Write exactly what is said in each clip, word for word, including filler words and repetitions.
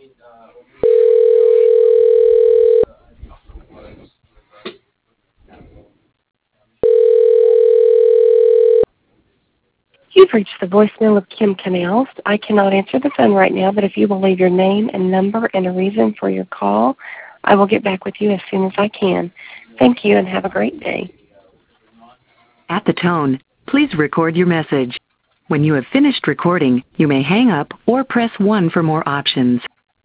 You've reached the voicemail of Kim Canals. I cannot answer the phone right now, but if you will leave your name and number and a reason for your call, I will get back with you as soon as I can. Thank you and have a great day. At the tone, please record your message. When you have finished recording, you may hang up or press one for more options.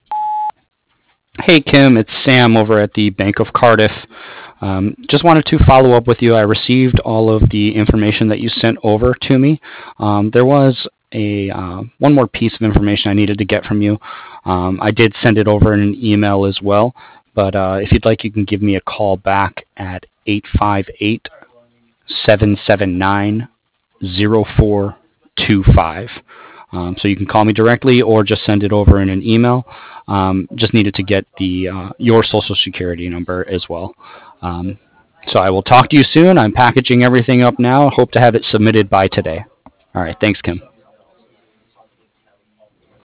Hey Kim, it's Sam over at the Bank of Cardiff. Um, just wanted to follow up with you. I received all of the information that you sent over to me. Um, there was a uh, one more piece of information I needed to get from you. Um, I did send it over in an email as well, but uh, if you'd like, you can give me a call back at eight five eight, seven seven nine, zero four two five. Um, so you can call me directly or just send it over in an email. Um, just needed to get the uh, your social security number as well. Um, so I will talk to you soon. I'm packaging everything up now. Hope to have it submitted by today. All right. Thanks, Kim.